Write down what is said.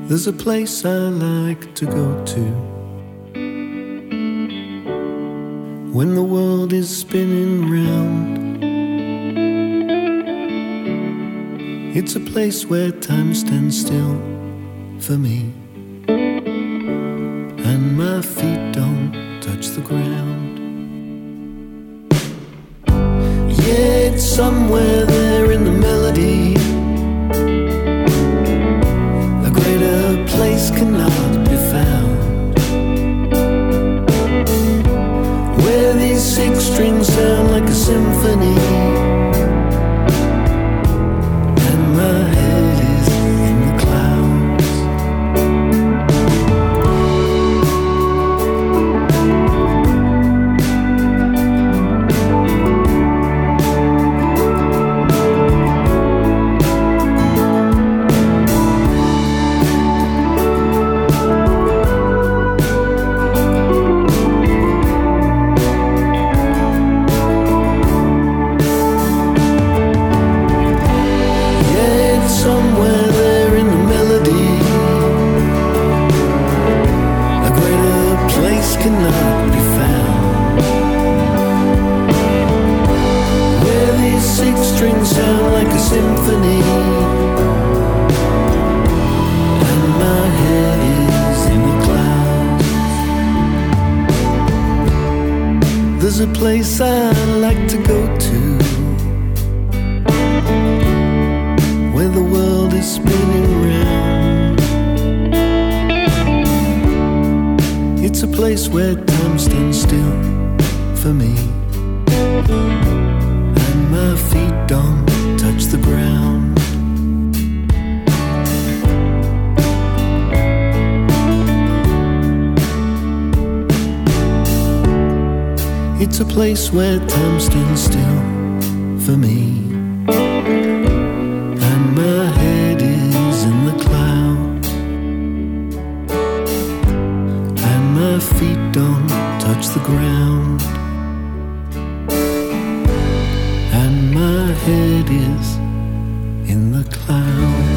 There's a place I like to go to when the world is spinning round. It's a place where time stands still for me, and my feet don't touch the ground. Yeah, it's somewhere there in the melody. A greater place cannot be found, where these six strings sound like a symphony. My head is in the clouds. Somewhere there in the melody, a greater place cannot be found, where these six strings sound like a symphony, and my head is in the clouds. There's a place I like to go to where the world is spinning round. It's a place where time stands still for me, and my feet don't touch the ground. It's a place where time stands still for me. My head is in the clouds, and my feet don't touch the ground, and my head is in the clouds.